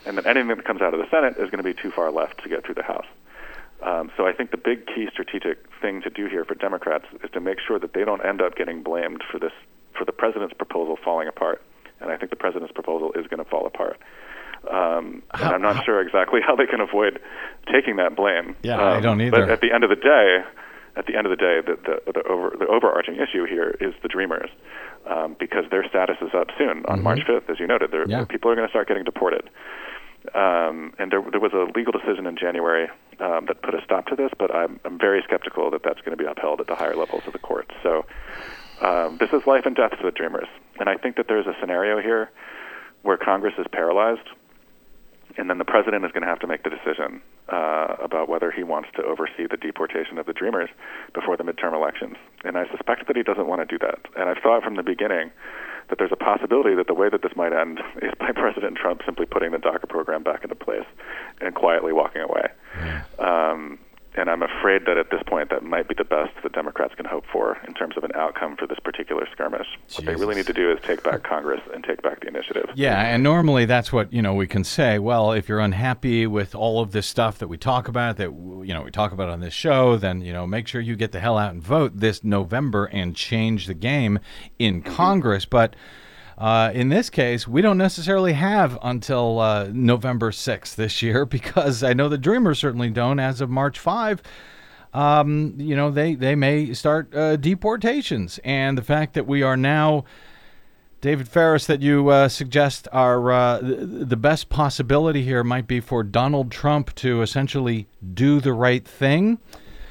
and then anything that comes out of the Senate is going to be too far left to get through the House. Um, so I think the big key strategic thing to do here for Democrats is to make sure that they don't end up getting blamed for this, for the president's proposal falling apart. And I think the president's proposal is going to fall apart. Um, and I'm not sure exactly how they can avoid taking that blame. Yeah, um, I don't either. But at the end of the day, at the end of the day, the the, the, over, the overarching issue here is the Dreamers, um, because their status is up soon on Mm-hmm. March fifth, as you noted. Yeah. People are going to start getting deported. Um, and there, there was a legal decision in January um, that put a stop to this, but I'm, I'm very skeptical that that's going to be upheld at the higher levels of the courts. So um, this is life and death for the Dreamers. And I think that there's a scenario here where Congress is paralyzed, and then the president is going to have to make the decision uh, about whether he wants to oversee the deportation of the Dreamers before the midterm elections. And I suspect that he doesn't want to do that. And I've thought from the beginning that there's a possibility that the way that this might end is by President Trump simply putting the DACA program back into place and quietly walking away. Um, and I'm afraid that at this point that might be the best the Democrats can hope for in terms of an outcome for this particular skirmish. Jesus. What they really need to do is take back Congress and take back the initiative. Yeah, and normally that's what, you know, we can say, well, if you're unhappy with all of this stuff that we talk about, that, you know, we talk about on this show, then, you know, make sure you get the hell out and vote this November and change the game in Mm-hmm. Congress. But uh, in this case, we don't necessarily have until uh, November sixth this year, because I know the Dreamers certainly don't. As of March fifth, um, you know, they, they may start uh, deportations. And the fact that we are now, David Ferris, that you uh, suggest are uh, th- the best possibility here might be for Donald Trump to essentially do the right thing.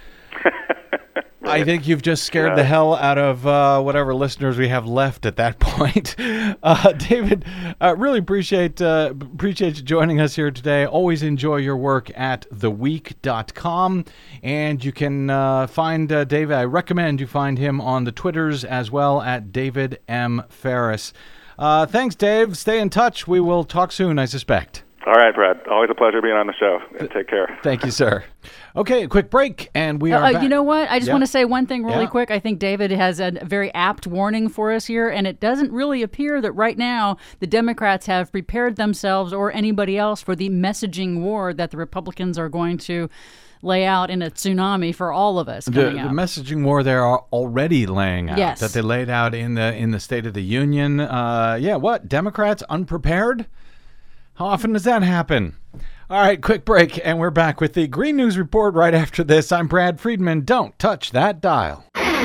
I think you've just scared Yeah. the hell out of uh, whatever listeners we have left at that point. Uh, David, uh, really appreciate uh, appreciate you joining us here today. Always enjoy your work at the week dot com. And you can uh, find uh, David. I recommend you find him on the Twitters as well at David M. Ferris. Uh, thanks, Dave. Stay in touch. We will talk soon, I suspect. All right, Brad. Always a pleasure being on the show. Take care. Thank you, sir. Okay, a quick break, and we are Uh, back. you know what? I just Yeah. want to say one thing really Yeah. quick. I think David has a very apt warning for us here, and it doesn't really appear that right now the Democrats have prepared themselves or anybody else for the messaging war that the Republicans are going to lay out in a tsunami for all of us The, coming the out. messaging war they are already laying out, Yes. that they laid out in the in the State of the Union. Uh, yeah, what? Democrats unprepared? How often does that happen? All right, quick break, and we're back with the Green News Report right after this. I'm Brad Friedman. Don't touch that dial.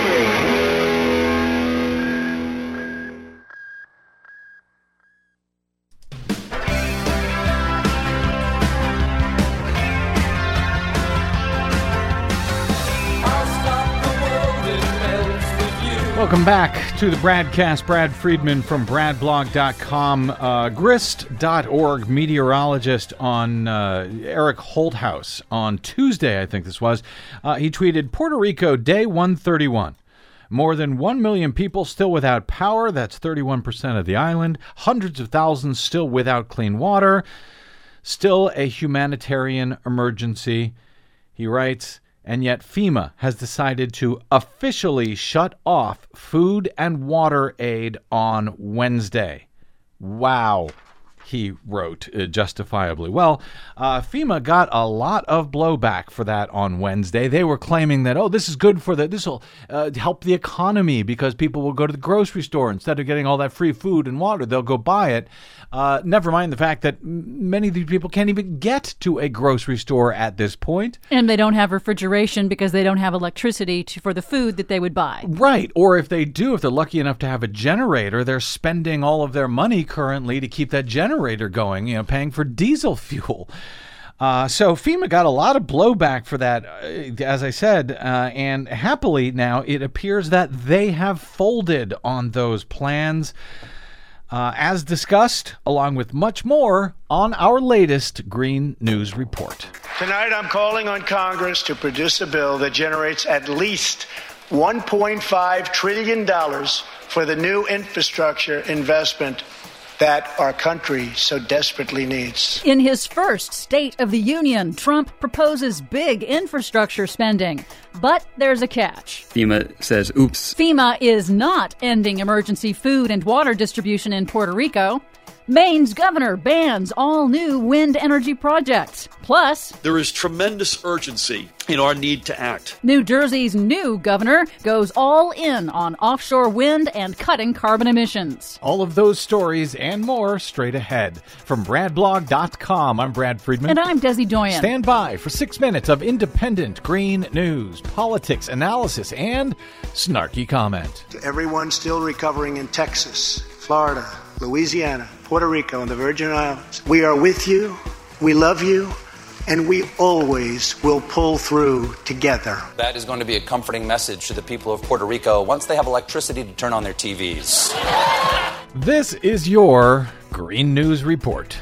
Welcome back to the Bradcast. Brad Friedman from brad blog dot com. Uh, grist dot org meteorologist on uh, Eric Holthouse on Tuesday, I think this was. Uh, he tweeted, Puerto Rico, day one thirty-one. More than one million people still without power. That's thirty-one percent of the island. Hundreds of thousands still without clean water. Still a humanitarian emergency. He writes, and yet FEMA has decided to officially shut off food and water aid on Wednesday. Wow, he wrote uh, justifiably. Well, uh, FEMA got a lot of blowback for that on Wednesday. They were claiming that, oh, this is good for the, this will uh, help the economy because people will go to the grocery store instead of getting all that free food and water. They'll go buy it. Uh, never mind the fact that m- many of these people can't even get to a grocery store at this point. And they don't have refrigeration because they don't have electricity to, for the food that they would buy. Right. Or if they do, if they're lucky enough to have a generator, they're spending all of their money currently to keep that generator going, you know, paying for diesel fuel. Uh, so FEMA got a lot of blowback for that, uh, as I said, uh, and happily now it appears that they have folded on those plans. Uh, as discussed, along with much more, on our latest Green News Report. Tonight, I'm calling on Congress to produce a bill that generates at least one point five trillion dollars for the new infrastructure investment that our country so desperately needs. In his first State of the Union, Trump proposes big infrastructure spending. But there's a catch. FEMA says, oops. FEMA is not ending emergency food and water distribution in Puerto Rico. Maine's governor bans all new wind energy projects. Plus, there is tremendous urgency in our need to act. New Jersey's new governor goes all in on offshore wind and cutting carbon emissions. All of those stories and more straight ahead. From brad blog dot com, I'm Brad Friedman. And I'm Desi Doyen. Stand by for six minutes of independent green news, politics, analysis, and snarky comment. To everyone still recovering in Texas, Florida, Louisiana, Puerto Rico, and the Virgin Islands, we are with you, we love you, and we always will pull through together. That is going to be a comforting message to the people of Puerto Rico once they have electricity to turn on their T Vs. This is your Green News Report.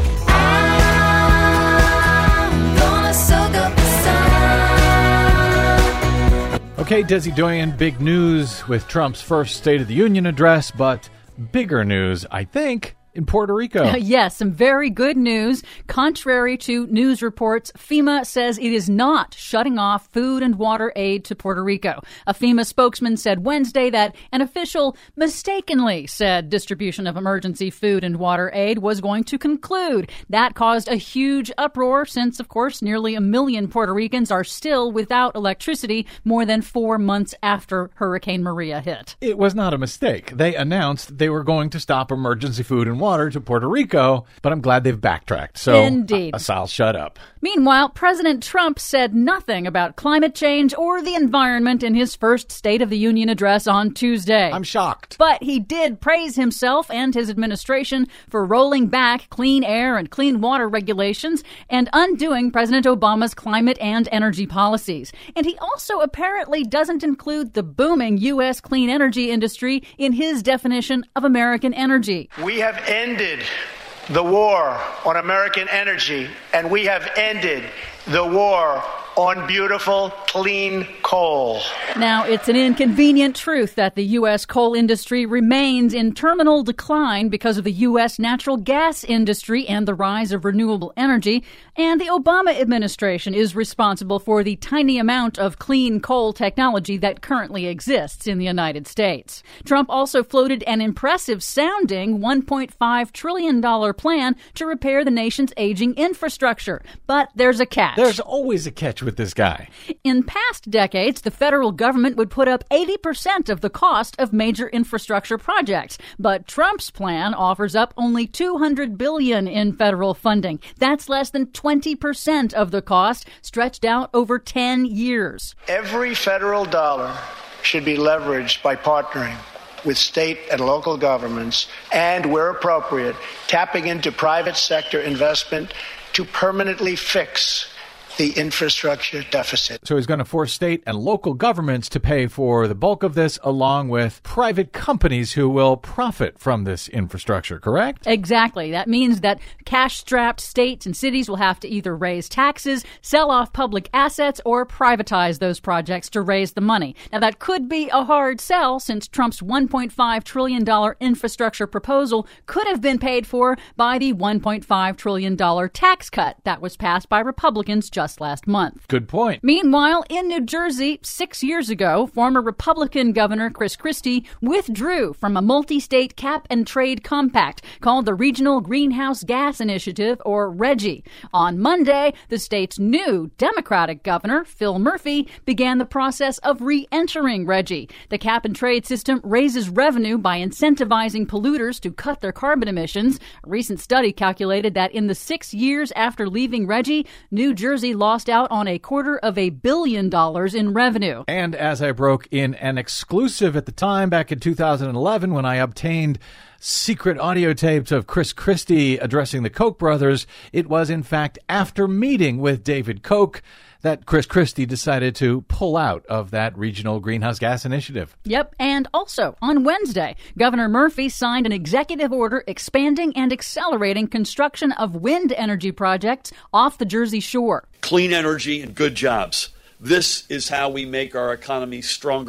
Okay, Desi Doyen, big news with Trump's first State of the Union address, but bigger news, I think, in Puerto Rico. Yes, some very good news. Contrary to news reports, FEMA says it is not shutting off food and water aid to Puerto Rico. A FEMA spokesman said Wednesday that an official mistakenly said distribution of emergency food and water aid was going to conclude. That caused a huge uproar since, of course, nearly a million Puerto Ricans are still without electricity more than four months after Hurricane Maria hit. It was not a mistake. They announced they were going to stop emergency food and water to Puerto Rico, but I'm glad they've backtracked. So, Indeed. I'll shut up. Meanwhile, President Trump said nothing about climate change or the environment in his first State of the Union address on Tuesday. I'm shocked. But he did praise himself and his administration for rolling back clean air and clean water regulations and undoing President Obama's climate and energy policies. And he also apparently doesn't include the booming U S clean energy industry in his definition of American energy. We have ended the war on American energy, and we have ended the war on beautiful, clean coal. Now, it's an inconvenient truth that the U S coal industry remains in terminal decline because of the U S natural gas industry and the rise of renewable energy. And the Obama administration is responsible for the tiny amount of clean coal technology that currently exists in the United States. Trump also floated an impressive sounding one point five trillion dollars plan to repair the nation's aging infrastructure. But there's a catch. There's always a catch with this guy. In past decades, the federal government would put up eighty percent of the cost of major infrastructure projects. But Trump's plan offers up only two hundred billion dollars in federal funding. That's less than twenty percent of the cost, stretched out over ten years. Every federal dollar should be leveraged by partnering with state and local governments and, where appropriate, tapping into private sector investment to permanently fix the infrastructure deficit. So he's going to force state and local governments to pay for the bulk of this, along with private companies who will profit from this infrastructure, correct? Exactly. That means that cash-strapped states and cities will have to either raise taxes, sell off public assets, or privatize those projects to raise the money. Now, that could be a hard sell, since Trump's one point five trillion dollars infrastructure proposal could have been paid for by the one point five trillion dollars tax cut that was passed by Republicans just Just last month. Good point. Meanwhile, in New Jersey, six years ago, former Republican Governor Chris Christie withdrew from a multi-state cap and trade compact called the Regional Greenhouse Gas Initiative, or RGGI. On Monday, the state's new Democratic governor, Phil Murphy, began the process of re-entering RGGI. The cap and trade system raises revenue by incentivizing polluters to cut their carbon emissions. A recent study calculated that in the six years after leaving RGGI, New Jersey lost out on a quarter of a billion dollars in revenue. And as I broke in an exclusive at the time back in two thousand eleven when I obtained secret audio tapes of Chris Christie addressing the Koch brothers, it was in fact after meeting with David Koch that Chris Christie decided to pull out of that regional greenhouse gas initiative. Yep, and also on Wednesday, Governor Murphy signed an executive order expanding and accelerating construction of wind energy projects off the Jersey Shore. Clean energy and good jobs. This is how we make our economy stronger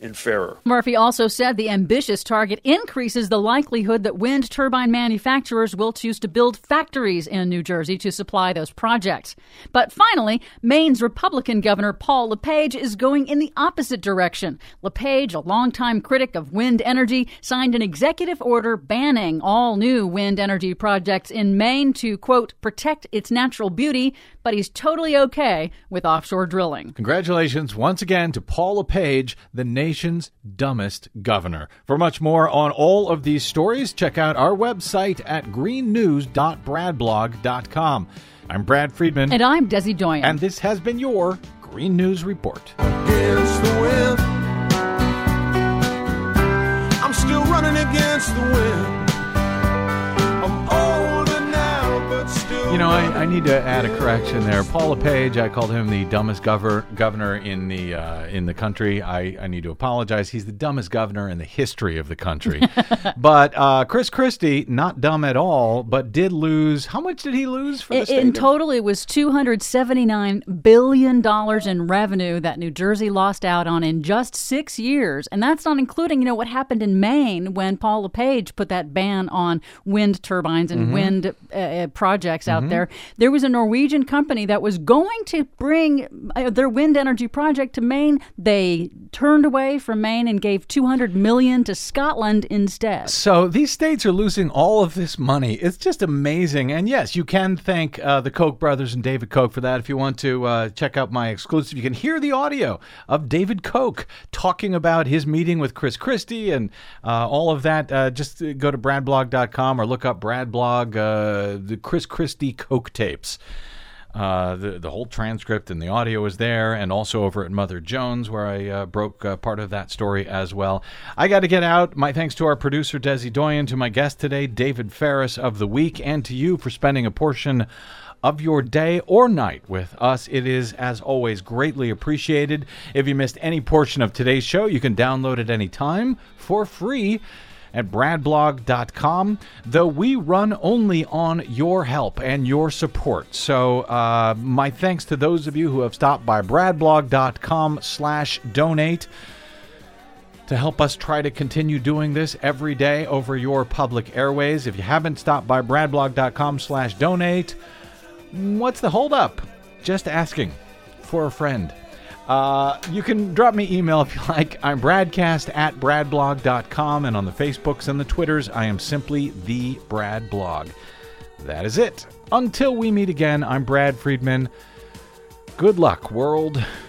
and fairer. Murphy also said the ambitious target increases the likelihood that wind turbine manufacturers will choose to build factories in New Jersey to supply those projects. But finally, Maine's Republican Governor Paul LePage is going in the opposite direction. LePage, a longtime critic of wind energy, signed an executive order banning all new wind energy projects in Maine to, quote, protect its natural beauty, but he's totally okay with offshore drilling. Congratulations once again to Paul LePage, the nation's dumbest governor. For much more on all of these stories, check out our website at green news dot brad blog dot com. I'm Brad Friedman. And I'm Desi Doyen. And this has been your Green News Report. Against the wind. I'm still running against the wind. I'm older now, but still. You know, I, I need to add a correction there. Paul LePage, I called him the dumbest gover- governor in the uh, in the country. I, I need to apologize. He's the dumbest governor in the history of the country. But uh, Chris Christie, not dumb at all, but did lose. How much did he lose for the in, state? in of- total, it was two hundred seventy-nine billion dollars in revenue that New Jersey lost out on in just six years. And that's not including, you know, what happened in Maine when Paul LePage put that ban on wind turbines and Mm-hmm. wind uh, projects out there. There was a Norwegian company that was going to bring uh, their wind energy project to Maine. They turned away from Maine and gave two hundred million dollars to Scotland instead. So these states are losing all of this money. It's just amazing. And yes, you can thank uh, the Koch brothers and David Koch for that. If you want to uh, check out my exclusive, you can hear the audio of David Koch talking about his meeting with Chris Christie and uh, all of that. Uh, just go to brad blog dot com or look up Brad Blog, uh, the Chris Christie Koch tapes. Uh, the the whole transcript and the audio is there, and also over at Mother Jones, where I uh, broke uh, part of that story as well. I got to get out. My thanks to our producer, Desi Doyen, to my guest today, David Ferris of The Week, and to you for spending a portion of your day or night with us. It is, as always, greatly appreciated. If you missed any portion of today's show, you can download it anytime for free at brad blog dot com, though we run only on your help and your support. So uh, my thanks to those of you who have stopped by brad blog dot com slash donate to help us try to continue doing this every day over your public airways. If you haven't stopped by brad blog dot com slash donate, what's the holdup? Just asking for a friend. Uh, you can drop me email if you like. I'm bradcast at brad blog dot com, and on the Facebooks and the Twitters, I am simply the Brad Blog. That is it. Until we meet again, I'm Brad Friedman. Good luck, world.